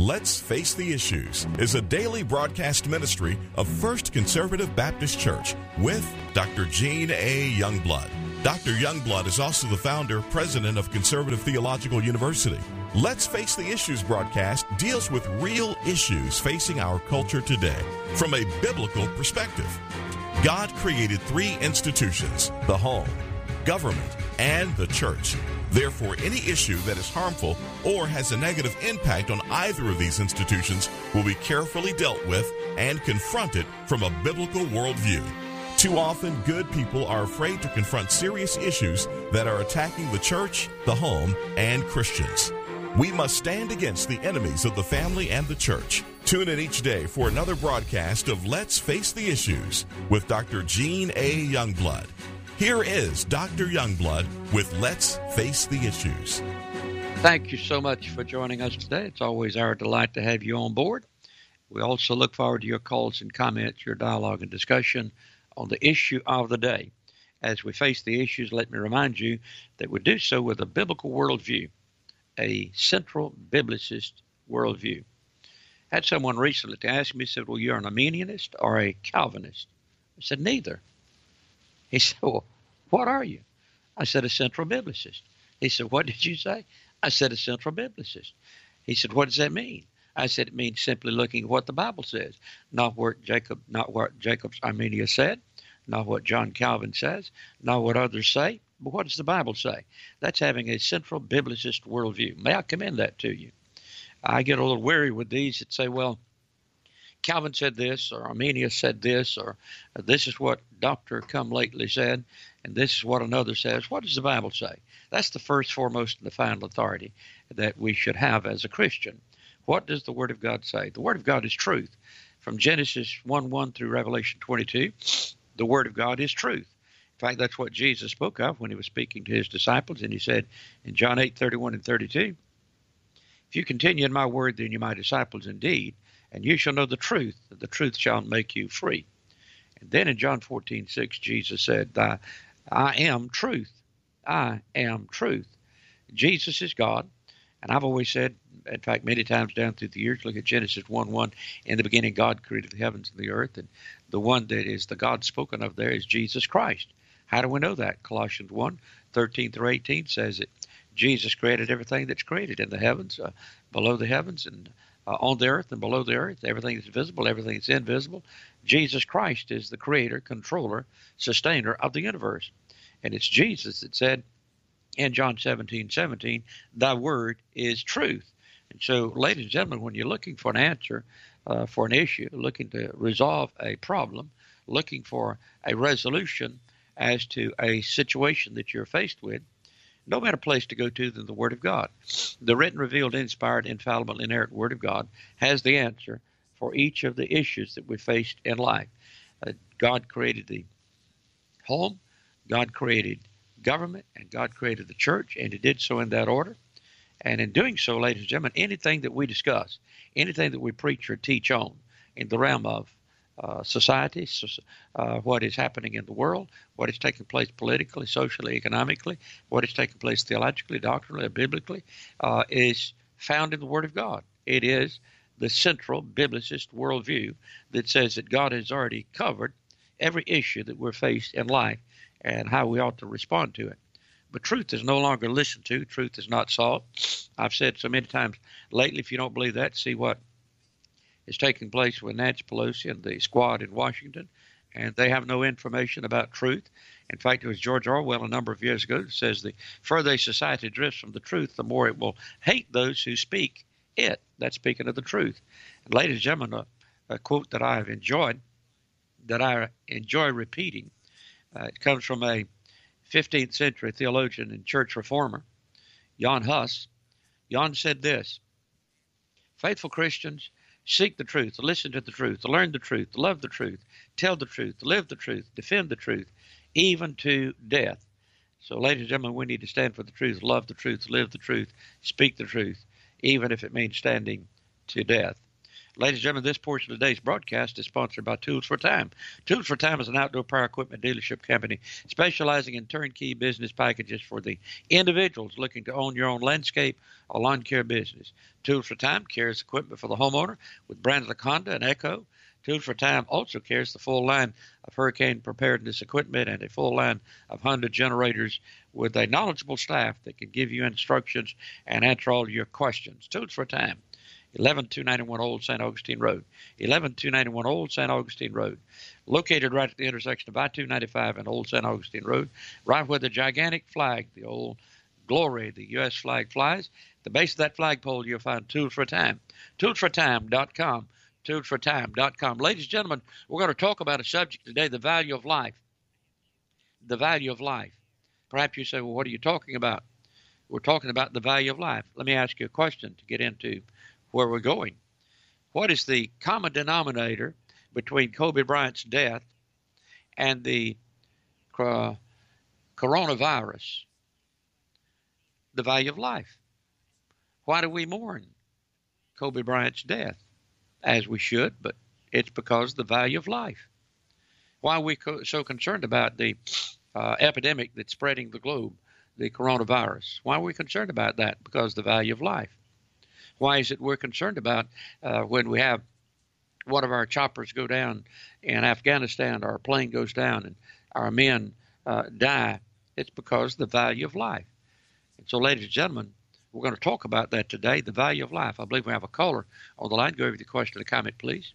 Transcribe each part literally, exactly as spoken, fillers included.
Let's Face the Issues is a daily broadcast ministry of First Conservative Baptist Church with Doctor Gene A. Youngblood. Doctor Youngblood is also the founder, president of Conservative Theological University. Let's Face the Issues broadcast deals with real issues facing our culture today from a biblical perspective. God created three institutions: the home, government, and the church. Therefore, any issue that is harmful or has a negative impact on either of these institutions will be carefully dealt with and confronted from a biblical worldview. Too often, good people are afraid to confront serious issues that are attacking the church, the home, and Christians. We must stand against the enemies of the family and the church. Tune in each day for another broadcast of Let's Face the Issues with Doctor Gene A. Youngblood. Here is Doctor Youngblood with Let's Face the Issues. Thank you so much for joining us today. It's always our delight to have you on board. We also look forward to your calls and comments, your dialogue and discussion on the issue of the day. As we face the issues, let me remind you that we do so with a biblical worldview, a central biblicist worldview. I had someone recently to ask me, said, well, you're an Arminianist or a Calvinist? I said, neither. He said, well, what are you? I said, a central biblicist. He said, what did you say? I said, a central biblicist. He said, what does that mean? I said, it means simply looking at what the Bible says, not what Jacob, not what Jacob's Armenia said, not what John Calvin says, not what others say, but what does the Bible say? That's having a central biblicist worldview. May I commend that to you? I get a little weary with these that say, well, Calvin said this, or Arminius said this, or this is what Doctor Come Lately said, and this is what another says. What does the Bible say? That's the first, foremost, and the final authority that we should have as a Christian. What does the Word of God say? The Word of God is truth. From Genesis one one through Revelation twenty-two, the Word of God is truth. In fact, that's what Jesus spoke of when he was speaking to his disciples, and he said in John eight thirty-one and thirty-two, if you continue in my word, then you're my disciples indeed, and you shall know the truth, that the truth shall make you free. And then in John fourteen six, Jesus said, I, I am truth. I am truth. Jesus is God. And I've always said, in fact, many times down through the years, look at Genesis one one. In the beginning, God created the heavens and the earth. And the one that is the God spoken of there is Jesus Christ. How do we know that? Colossians one thirteen through eighteen says it. Jesus created everything that's created in the heavens, uh, below the heavens, and uh, on the earth and below the earth. Everything that's visible, everything that's invisible. Jesus Christ is the creator, controller, sustainer of the universe. And it's Jesus that said in John seventeen seventeen, thy word is truth. And so, ladies and gentlemen, when you're looking for an answer uh, for an issue, looking to resolve a problem, looking for a resolution as to a situation that you're faced with, no better place to go to than the Word of God. The written, revealed, inspired, infallible, inerrant Word of God has the answer for each of the issues that we faced in life. Uh, God created the home, God created government, and God created the church, and he did so in that order. And in doing so, ladies and gentlemen, anything that we discuss, anything that we preach or teach on in the realm of uh, society, so, uh, what is happening in the world, what is taking place politically, socially, economically, what is taking place theologically, doctrinally, or biblically, uh, is found in the Word of God. It is the central biblicist worldview that says that God has already covered every issue that we're faced in life and how we ought to respond to it. But truth is no longer listened to. Truth is not sought. I've said so many times lately, if you don't believe that, see what is taking place with Nancy Pelosi and the squad in Washington, and they have no information about truth. In fact, it was George Orwell a number of years ago that says the further a society drifts from the truth, the more it will hate those who speak it. That's speaking of the truth. And ladies and gentlemen, a, a quote that I have enjoyed, that I enjoy repeating, uh, it comes from a fifteenth century theologian and church reformer, Jan Hus. Jan said this: faithful Christians seek the truth, listen to the truth, learn the truth, love the truth, tell the truth, live the truth, defend the truth, even to death. So, ladies and gentlemen, we need to stand for the truth, love the truth, live the truth, speak the truth, even if it means standing to death. Ladies and gentlemen, this portion of today's broadcast is sponsored by Tools for Time. Tools for Time is an outdoor power equipment dealership company specializing in turnkey business packages for the individuals looking to own your own landscape or lawn care business. Tools for Time carries equipment for the homeowner with brands like Honda and Echo. Tools for Time also carries the full line of hurricane preparedness equipment and a full line of Honda generators with a knowledgeable staff that can give you instructions and answer all your questions. Tools for Time, eleven two ninety-one Old Saint Augustine Road, eleven two ninety-one Old Saint Augustine Road, located right at the intersection of I two ninety-five and Old Saint Augustine Road, right where the gigantic flag, the old glory, the U S flag flies. At the base of that flagpole, you'll find Tools for Time, tools for time dot com. tools for time dot com. Ladies and gentlemen, we're going to talk about a subject today, the value of life. The value of life. Perhaps you say, well, what are you talking about? We're talking about the value of life. Let me ask you a question to get into where we're going. What is the common denominator between Kobe Bryant's death and the uh, coronavirus? The value of life. Why do we mourn Kobe Bryant's death? As we should, but it's because of the value of life. Why are we co- so concerned about the uh, epidemic that's spreading the globe, the coronavirus? Why are we concerned about that? Because of the value of life. Why is it we're concerned about uh, when we have one of our choppers go down in Afghanistan, or a plane goes down and our men uh, die? It's because of the value of life. And so, ladies and gentlemen, we're going to talk about that today, the value of life. I believe we have a caller on the line. Go over the question or comment, please.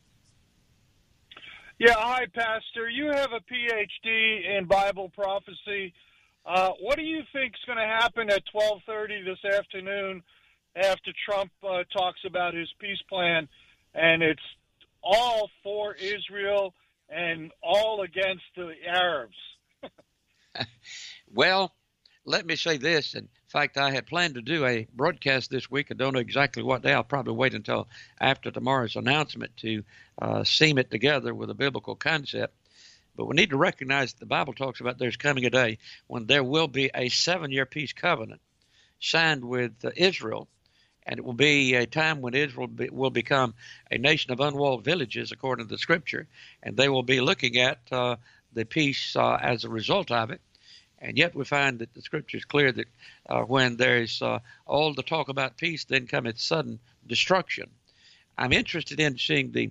Yeah, hi, Pastor. You have a P H D in Bible prophecy. Uh, what do you think is going to happen at twelve thirty this afternoon after Trump uh, talks about his peace plan, and it's all for Israel and all against the Arabs? Well, let me say this. In fact, I had planned to do a broadcast this week. I don't know exactly what day. I'll probably wait until after tomorrow's announcement to uh, seam it together with a biblical concept. But we need to recognize that the Bible talks about there's coming a day when there will be a seven-year peace covenant signed with uh, Israel, and it will be a time when Israel be, will become a nation of unwalled villages, according to the Scripture, and they will be looking at uh, the peace uh, as a result of it. And yet we find that the Scripture is clear that uh, when there's uh, all the talk about peace, then cometh sudden destruction. I'm interested in seeing the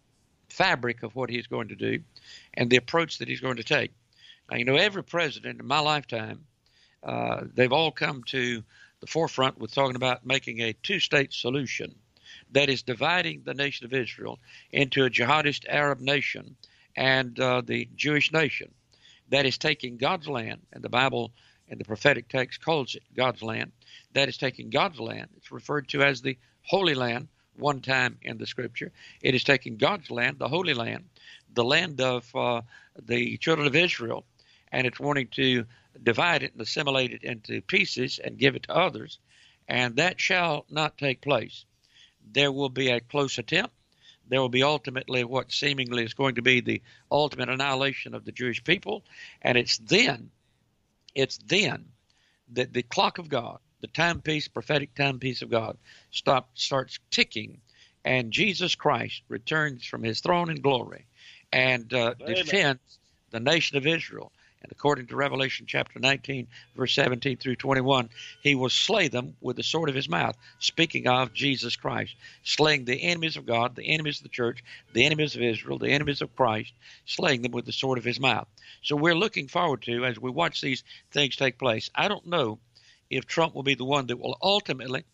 fabric of what he's going to do and the approach that he's going to take. Now, you know, every president in my lifetime, uh, they've all come to the forefront with talking about making a two-state solution, that is dividing the nation of Israel into a jihadist Arab nation and uh, the Jewish nation. That is taking God's land, and the Bible and the prophetic text calls it God's land. That is taking God's land. It's referred to as the Holy Land one time in the Scripture. It is taking God's land, the Holy Land, the land of uh, the children of Israel, and it's wanting to divide it and assimilate it into pieces and give it to others, and that shall not take place. There will be a close attempt. There will be ultimately what seemingly is going to be the ultimate annihilation of the Jewish people. And it's then, it's then that the clock of God, the timepiece, prophetic timepiece of God, stop, starts ticking, and Jesus Christ returns from his throne in glory and uh, defends the nation of Israel. And according to Revelation chapter nineteen, verse seventeen through twenty-one, he will slay them with the sword of his mouth, speaking of Jesus Christ, slaying the enemies of God, the enemies of the church, the enemies of Israel, the enemies of Christ, slaying them with the sword of his mouth. So we're looking forward to, as we watch these things take place, I don't know if Trump will be the one that will ultimately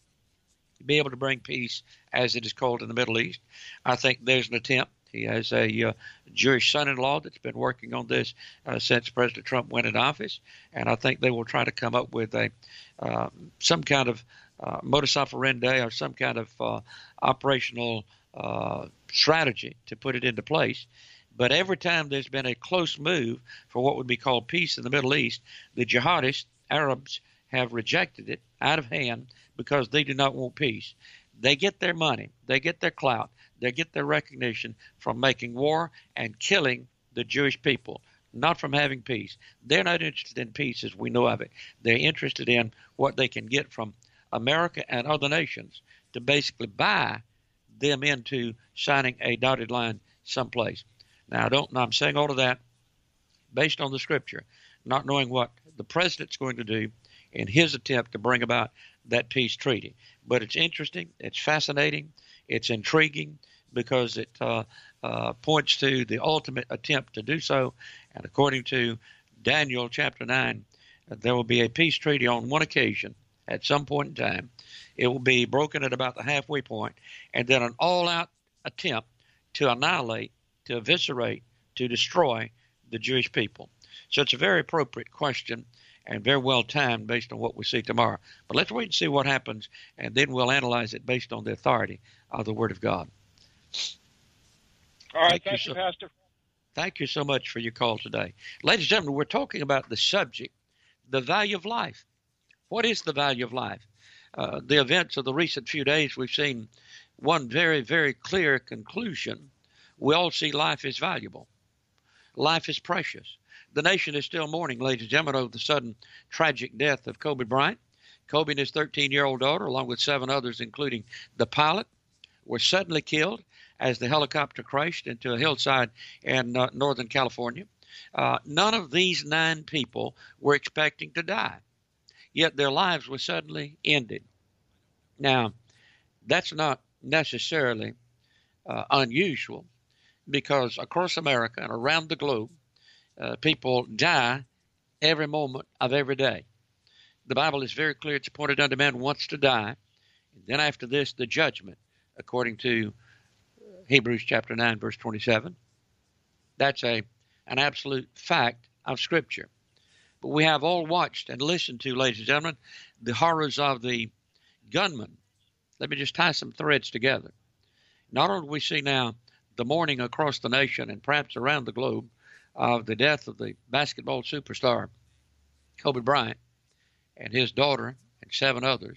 be able to bring peace, as it is called in the Middle East. I think there's an attempt. He has a uh, Jewish son-in-law that's been working on this uh, since President Trump went in office, and I think they will try to come up with a uh, some kind of uh, modus operandi or some kind of uh, operational uh, strategy to put it into place. But every time there's been a close move for what would be called peace in the Middle East, the jihadists, Arabs, have rejected it out of hand because they do not want peace. They get their money, they get their clout, they get their recognition from making war and killing the Jewish people, not from having peace. They're not interested in peace as we know of it. They're interested in what they can get from America and other nations to basically buy them into signing a dotted line someplace. Now, I don't, I'm saying all of that based on the Scripture, not knowing what the president's going to do in his attempt to bring about that peace treaty. But it's interesting, it's fascinating, it's intriguing, because it uh, uh, points to the ultimate attempt to do so. And according to Daniel chapter nine, uh, there will be a peace treaty on one occasion at some point in time. It will be broken at about the halfway point, and then an all-out attempt to annihilate, to eviscerate, to destroy the Jewish people. So it's a very appropriate question and very well timed based on what we see tomorrow. But let's wait and see what happens, and then we'll analyze it based on the authority of the Word of God. All right, thank, thank you, you, so, Pastor. Thank you so much for your call today. Ladies and gentlemen, we're talking about the subject, the value of life. What is the value of life? Uh, the events of the recent few days, we've seen one very, very clear conclusion. We all see life is valuable. Life is precious. The nation is still mourning, ladies and gentlemen, over the sudden tragic death of Kobe Bryant. Kobe and his thirteen-year-old daughter, along with seven others, including the pilot, were suddenly killed as the helicopter crashed into a hillside in uh, Northern California. Uh, none of these nine people were expecting to die, yet their lives were suddenly ended. Now, that's not necessarily uh, unusual, because across America and around the globe, uh, people die every moment of every day. The Bible is very clear. It's appointed unto man once to die, and then after this, the judgment, according to Hebrews chapter nine, verse twenty-seven. That's a an absolute fact of Scripture. But we have all watched and listened to, ladies and gentlemen, the horrors of the gunman. Let me just tie some threads together. Not only do we see now the mourning across the nation and perhaps around the globe of the death of the basketball superstar Kobe Bryant and his daughter and seven others,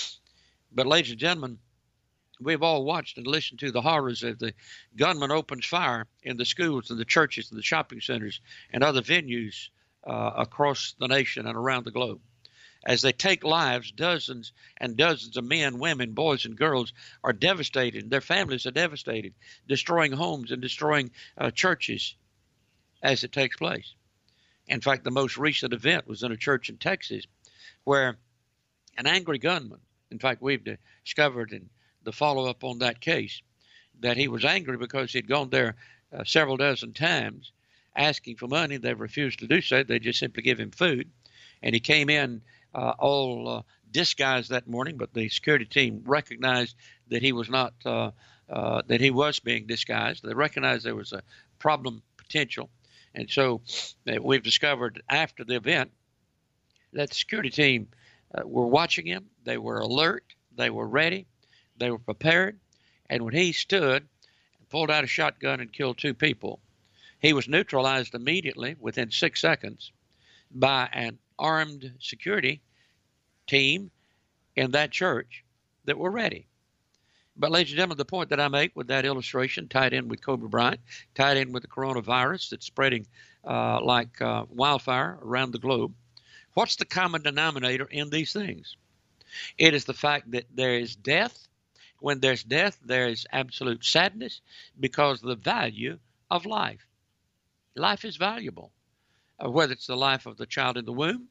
but ladies and gentlemen, we've all watched and listened to the horrors of the gunman opens fire in the schools and the churches and the shopping centers and other venues uh, across the nation and around the globe. As they take lives, dozens and dozens of men, women, boys, and girls are devastated. Their families are devastated, destroying homes and destroying uh, churches as it takes place. In fact, the most recent event was in a church in Texas where an angry gunman, in fact, we've discovered in the follow-up on that case, that he was angry because he'd gone there uh, several dozen times asking for money. They refused to do so. They just simply give him food. And he came in uh, all uh, disguised that morning, but the security team recognized that he was not, uh, uh, that he was being disguised. They recognized there was a problem potential. And so uh, we've discovered after the event that the security team uh, were watching him. They were alert. They were ready. They were prepared, and when he stood and pulled out a shotgun and killed two people, he was neutralized immediately within six seconds by an armed security team in that church that were ready. But ladies and gentlemen, the point that I make with that illustration, tied in with Kobe Bryant, tied in with the coronavirus that's spreading uh, like uh, wildfire around the globe, what's the common denominator in these things? It is the fact that there is death. When there's death, there is absolute sadness because of the value of life. Life is valuable, uh, whether it's the life of the child in the womb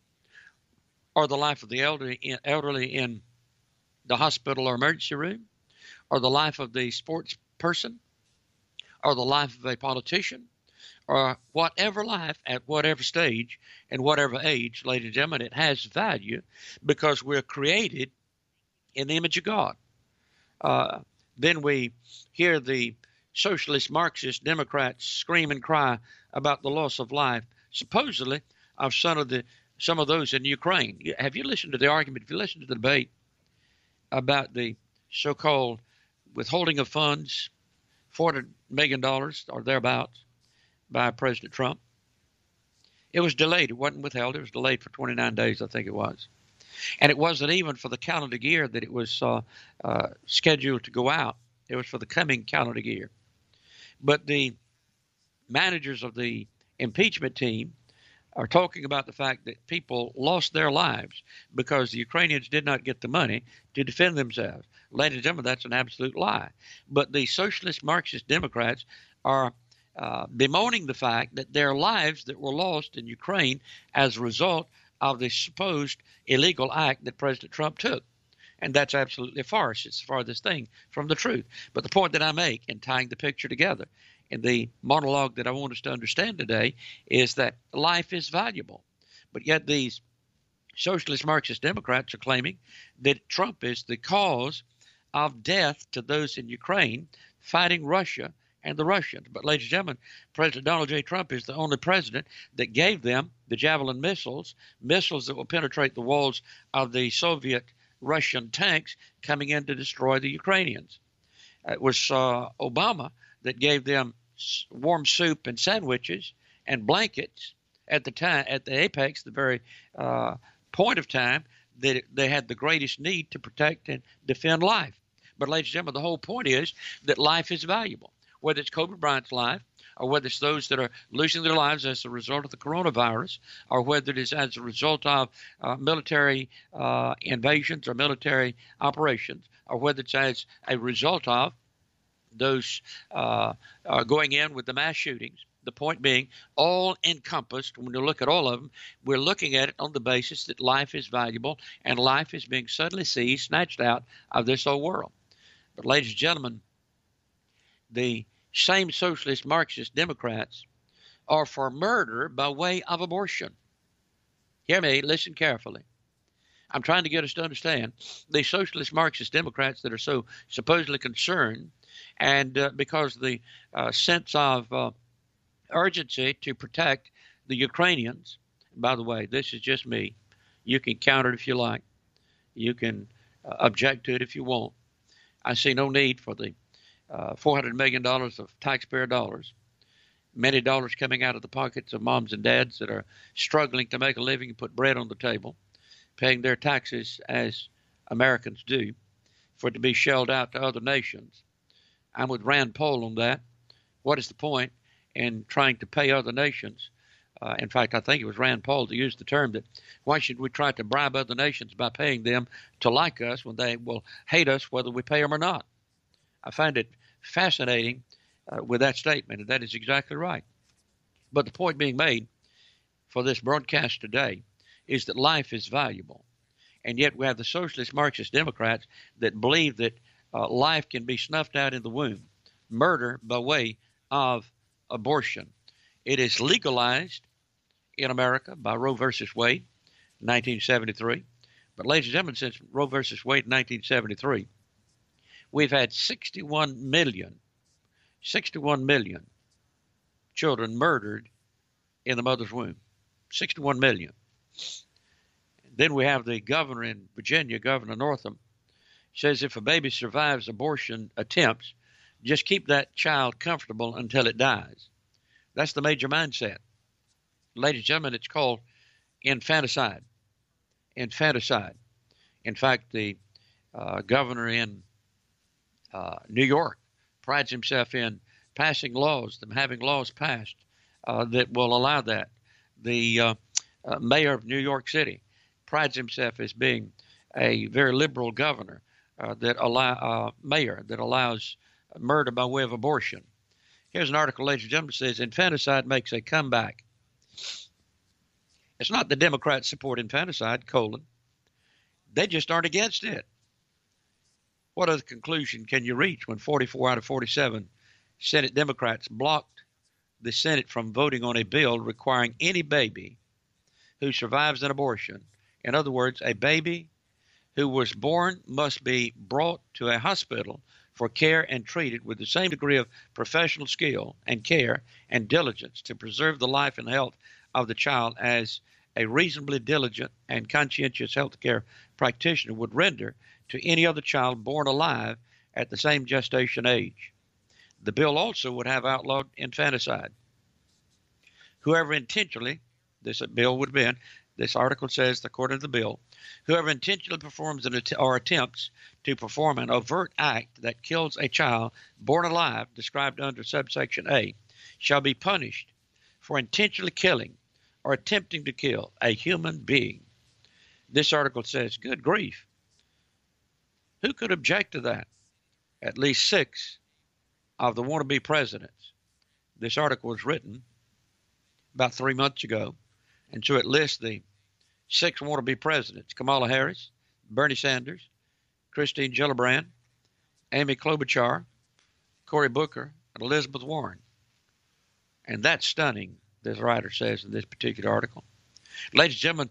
or the life of the elderly in, elderly in the hospital or emergency room, or the life of the sports person, or the life of a politician, or whatever life at whatever stage and whatever age, ladies and gentlemen, it has value because we're created in the image of God. Uh, then we hear the socialist, Marxist, Democrats scream and cry about the loss of life, supposedly of some of the some of those in Ukraine. Have you listened to the argument? Have you listened to the debate about the so-called withholding of funds, four hundred million dollars or thereabouts, by President Trump? It was delayed. It wasn't withheld. It was delayed for twenty-nine days, I think it was. And it wasn't even for the calendar year that it was uh, uh, scheduled to go out. It was for the coming calendar year. But the managers of the impeachment team are talking about the fact that people lost their lives because the Ukrainians did not get the money to defend themselves. Ladies and gentlemen, that's an absolute lie. But the socialist Marxist Democrats are uh, bemoaning the fact that their lives that were lost in Ukraine as a result of the supposed illegal act that President Trump took. And that's absolutely a farce. It's the farthest thing from the truth. But the point that I make in tying the picture together in the monologue that I want us to understand today is that life is valuable. But yet these socialist Marxist Democrats are claiming that Trump is the cause of death to those in Ukraine fighting Russia and the Russians. But ladies and gentlemen, President Donald J. Trump is the only president that gave them the Javelin missiles, missiles that will penetrate the walls of the Soviet Russian tanks coming in to destroy the Ukrainians. It was uh, Obama that gave them warm soup and sandwiches and blankets at the time, at the apex, the very uh, point of time that they had the greatest need to protect and defend life. But ladies and gentlemen, the whole point is that life is valuable, whether it's Kobe Bryant's life, or whether it's those that are losing their lives as a result of the coronavirus, or whether it is as a result of uh, military uh, invasions or military operations, or whether it's as a result of those uh, uh, going in with the mass shootings. The point being, all encompassed, when you look at all of them, we're looking at it on the basis that life is valuable and life is being suddenly seized, snatched out of this old world. But ladies and gentlemen, the same socialist Marxist Democrats are for murder by way of abortion. Hear me, listen carefully. I'm trying to get us to understand the socialist Marxist Democrats that are so supposedly concerned, and uh, because of the uh, sense of uh, urgency to protect the Ukrainians. By the way, this is just me. You can counter it if you like. You can uh, object to it if you want. I see no need for the uh, four hundred million dollars of taxpayer dollars, many dollars coming out of the pockets of moms and dads that are struggling to make a living and put bread on the table, paying their taxes as Americans do, for it to be shelled out to other nations. I'm with Rand Paul on that. What is the point in trying to pay other nations? Uh, in fact, I think it was Rand Paul that used the term that why should we try to bribe other nations by paying them to like us when they will hate us whether we pay them or not? I find it fascinating uh, with that statement, and that is exactly right. But the point being made for this broadcast today is that life is valuable. And yet we have the socialist Marxist Democrats that believe that uh, life can be snuffed out in the womb, murder by way of abortion. It is legalized in America by Roe versus Wade, nineteen seventy-three. But ladies and gentlemen, since Roe versus Wade in nineteen seventy-three, we've had sixty-one million, sixty-one million children murdered in the mother's womb. sixty-one million. Then we have the governor in Virginia, Governor Northam, says if a baby survives abortion attempts, just keep that child comfortable until it dies. That's the major mindset. Ladies and gentlemen, it's called infanticide. Infanticide. In fact, the uh, governor in uh, New York prides himself in passing laws, them having laws passed uh, that will allow that. The uh, uh, mayor of New York City prides himself as being a very liberal governor uh, that allow uh, mayor that allows murder by way of abortion. Here's an article, ladies and gentlemen, that says infanticide makes a comeback. It's not the Democrats support infanticide, colon. They just aren't against it. What other conclusion can you reach when forty-four out of forty-seven Senate Democrats blocked the Senate from voting on a bill requiring any baby who survives an abortion, in other words, a baby who was born must be brought to a hospital for care and treated with the same degree of professional skill and care and diligence to preserve the life and health of the child as a reasonably diligent and conscientious health care practitioner would render to any other child born alive at the same gestation age. The bill also would have outlawed infanticide. Whoever intentionally, this bill would have been, this article says, according to the bill, whoever intentionally performs an att- or attempts to perform an overt act that kills a child born alive, described under subsection A, shall be punished for intentionally killing or attempting to kill a human being. This article says, good grief. Who could object to that? At least six of the wannabe presidents. This article was written about three months ago, and so it lists the six wannabe presidents: Kamala Harris, Bernie Sanders, Christine Gillibrand, Amy Klobuchar, Cory Booker, and Elizabeth Warren. And that's stunning, this writer says in this particular article. Ladies and gentlemen,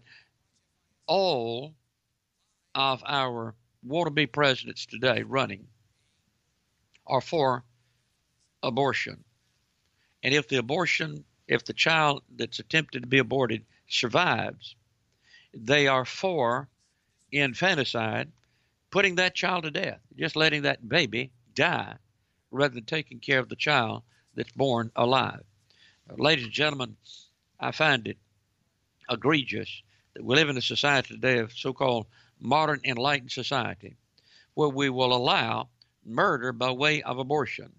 all of our wannabe presidents today running are for abortion. And if the abortion, if the child that's attempted to be aborted survives, they are for infanticide, putting that child to death, just letting that baby die rather than taking care of the child that's born alive. Ladies and gentlemen, I find it egregious that we live in a society today of so-called modern enlightened society where we will allow murder by way of abortion,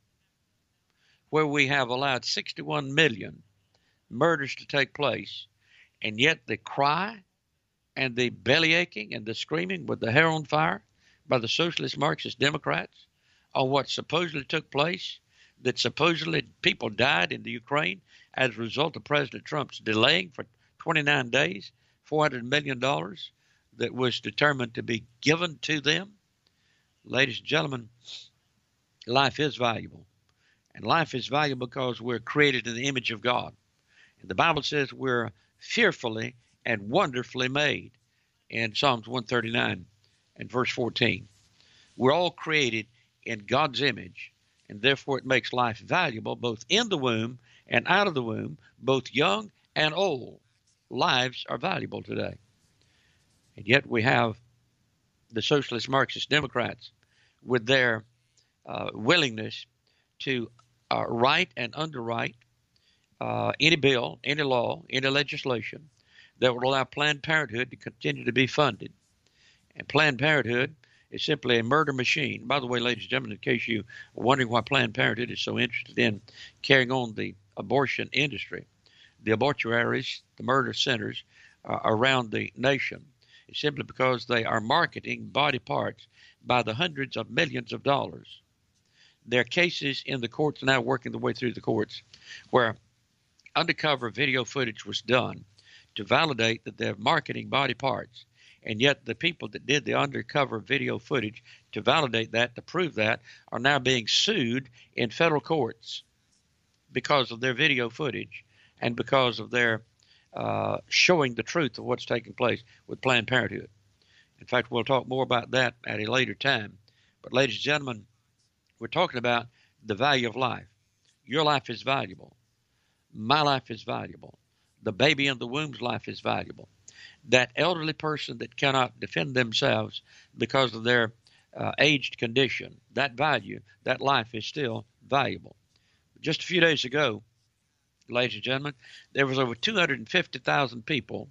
where we have allowed sixty-one million murders to take place, and yet the cry and the belly aching and the screaming with the hair on fire by the socialist Marxist Democrats on what supposedly took place, that supposedly people died in the Ukraine as a result of President Trump's delaying for twenty-nine days, four hundred million dollars that was determined to be given to them. Ladies and gentlemen, life is valuable. And life is valuable because we're created in the image of God. And the Bible says we're fearfully and wonderfully made in Psalms one thirty-nine and verse fourteen. We're all created in God's image, and therefore it makes life valuable both in the womb and out of the womb, both young and old. Lives are valuable today. And yet we have the socialist Marxist Democrats with their uh, willingness to uh, write and underwrite uh, any bill, any law, any legislation that would allow Planned Parenthood to continue to be funded. And Planned Parenthood is simply a murder machine. By the way, ladies and gentlemen, in case you are wondering why Planned Parenthood is so interested in carrying on the abortion industry, the abortuaries, the murder centers uh, around the nation, is simply because they are marketing body parts by the hundreds of millions of dollars. There are cases in the courts now, working their way through the courts, where undercover video footage was done to validate that they're marketing body parts. And yet the people that did the undercover video footage to validate that, to prove that, are now being sued in federal courts because of their video footage and because of their uh, showing the truth of what's taking place with Planned Parenthood. In fact, we'll talk more about that at a later time. But ladies and gentlemen, we're talking about the value of life. Your life is valuable. My life is valuable. The baby in the womb's life is valuable. That elderly person that cannot defend themselves because of their uh, aged condition, that value, that life is still valuable. Just a few days ago, ladies and gentlemen, there was over two hundred fifty thousand people.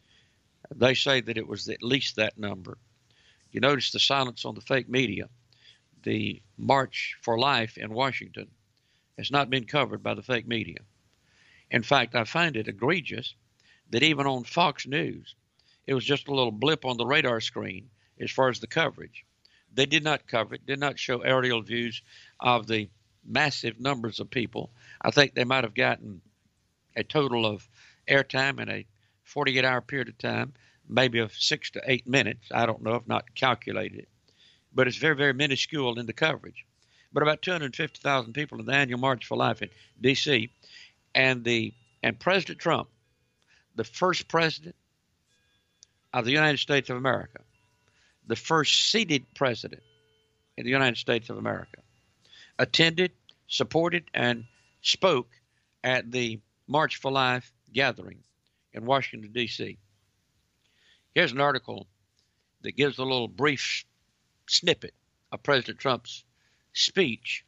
They say that it was at least that number. You notice the silence on the fake media. The March for Life in Washington has not been covered by the fake media. In fact, I find it egregious that even on Fox News, it was just a little blip on the radar screen as far as the coverage. They did not cover it, did not show aerial views of the massive numbers of people. I think they might have gotten a total of airtime in a forty-eight hour period of time, maybe of six to eight minutes. I don't know, I've not calculated it. But it's very, very minuscule in the coverage. But about two hundred fifty thousand people in the annual March for Life in D C, and the and President Trump, the first president of the United States of America, the first seated president in the United States of America, attended, supported, and spoke at the March for Life gathering in Washington, D C. Here's an article that gives a little brief snippet of President Trump's speech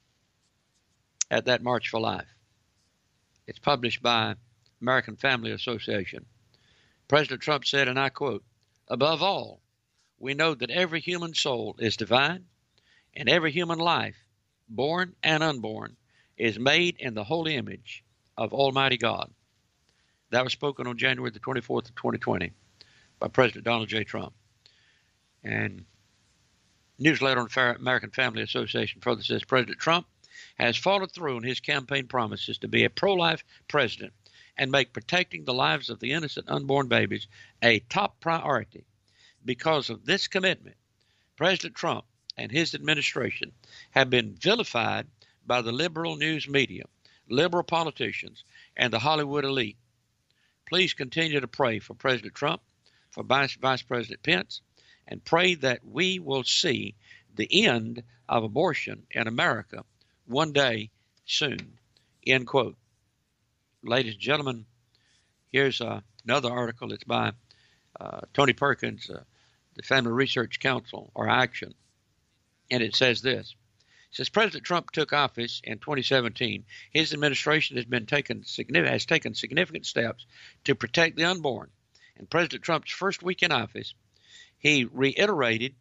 at that March for Life. It's published by American Family Association. President Trump said, and I quote, "Above all, we know that every human soul is divine, and every human life, born and unborn, is made in the holy image of Almighty God." That was spoken on January the twenty-fourth of twenty twenty by President Donald J. Trump. And newsletter on the American Family Association further says President Trump has followed through on his campaign promises to be a pro-life president and make protecting the lives of the innocent unborn babies a top priority. Because of this commitment, President Trump and his administration have been vilified by the liberal news media, liberal politicians, and the Hollywood elite. Please continue to pray for President Trump, for Vice, Vice President Pence, and pray that we will see the end of abortion in America one day soon. End quote. Ladies and gentlemen, here's uh, another article. It's by uh, Tony Perkins, uh, the Family Research Council, or Action. And it says this. It says President Trump took office in twenty seventeen. His administration has been taken has taken significant steps to protect the unborn. In President Trump's first week in office, he reiterated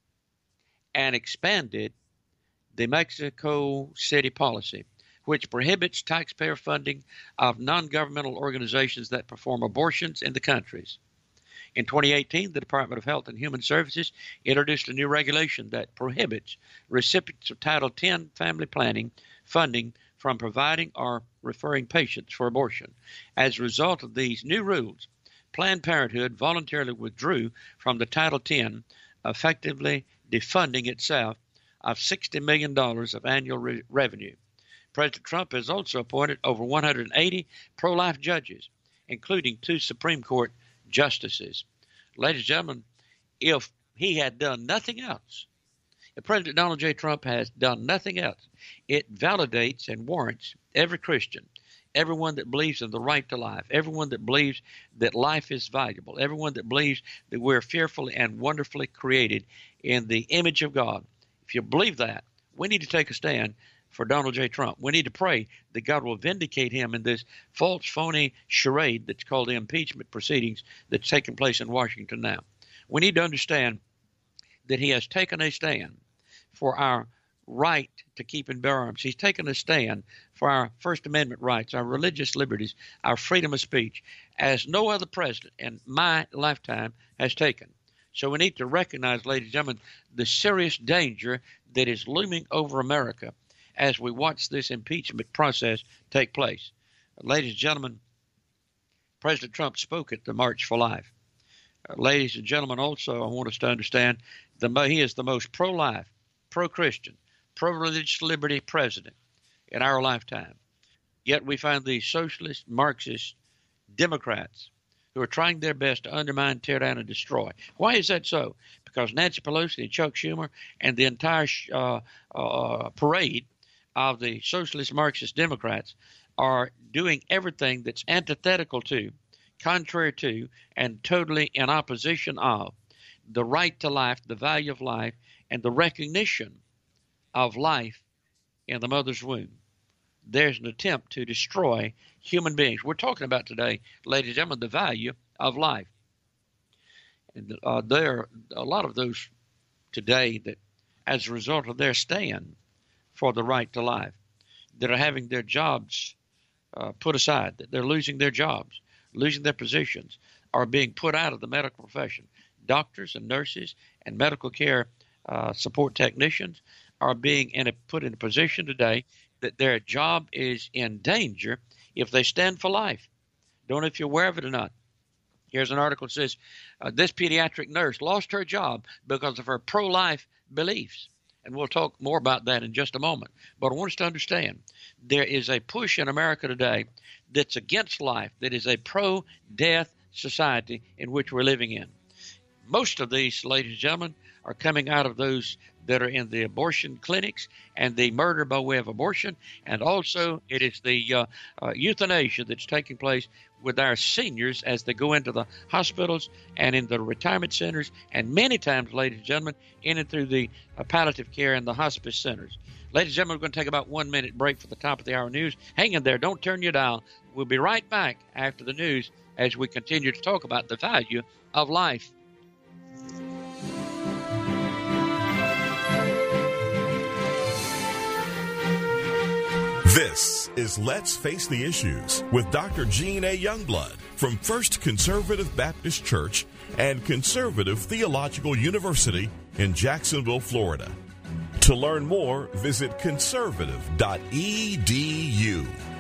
and expanded the Mexico City policy, which prohibits taxpayer funding of non-governmental organizations that perform abortions in the countries. In twenty eighteen, the Department of Health and Human Services introduced a new regulation that prohibits recipients of Title ten family planning funding from providing or referring patients for abortion. As a result of these new rules, Planned Parenthood voluntarily withdrew from the Title ten, effectively defunding itself of sixty million dollars of annual re- revenue. President Trump has also appointed over one hundred eighty pro-life judges, including two Supreme Court justices. Ladies and gentlemen, if he had done nothing else, if President Donald J. Trump has done nothing else, it validates and warrants every Christian, everyone that believes in the right to life, everyone that believes that life is valuable, everyone that believes that we're fearfully and wonderfully created in the image of God. If you believe that, we need to take a stand for Donald J. Trump. We need to pray that God will vindicate him in this false, phony charade that's called the impeachment proceedings that's taking place in Washington now. We need to understand that he has taken a stand for our right to keep and bear arms. He's taken a stand for our First Amendment rights, our religious liberties, our freedom of speech, as no other president in my lifetime has taken. So we need to recognize, ladies and gentlemen, the serious danger that is looming over America as we watch this impeachment process take place. Ladies and gentlemen, President Trump spoke at the March for Life. Uh, ladies and gentlemen, also, I want us to understand that he is the most pro-life, pro-Christian, pro-religious liberty president in our lifetime. Yet we find these socialist, Marxist Democrats who are trying their best to undermine, tear down, and destroy. Why is that so? Because Nancy Pelosi and Chuck Schumer and the entire uh, uh, parade of the socialist Marxist Democrats are doing everything that's antithetical to, contrary to, and totally in opposition of the right to life, the value of life, and the recognition of life in the mother's womb. There's an attempt to destroy human beings. We're talking about today, ladies and gentlemen, the value of life. And uh, there are a lot of those today that, as a result of their stand for the right to life, that are having their jobs uh, put aside, that they're losing their jobs, losing their positions, are being put out of the medical profession. Doctors and nurses and medical care uh, support technicians are being in a, put in a position today that their job is in danger if they stand for life. Don't know if you're aware of it or not. Here's an article that says uh, this pediatric nurse lost her job because of her pro-life beliefs. And we'll talk more about that in just a moment. But I want us to understand there is a push in America today that's against life, that is a pro-death society in which we're living in. Most of these, ladies and gentlemen, are coming out of those that are in the abortion clinics and the murder by way of abortion. And also it is the uh, uh, euthanasia that's taking place with our seniors as they go into the hospitals and in the retirement centers, and many times, ladies and gentlemen, in and through the uh, palliative care and the hospice centers. Ladies and gentlemen, we're going to take about one minute break for the top of the hour news. Hang in there. Don't turn your dial. We'll be right back after the news as we continue to talk about the value of life. This is Let's Face the Issues with Doctor Gene A. Youngblood from First Conservative Baptist Church and Conservative Theological University in Jacksonville, Florida. To learn more, visit conservative dot e d u.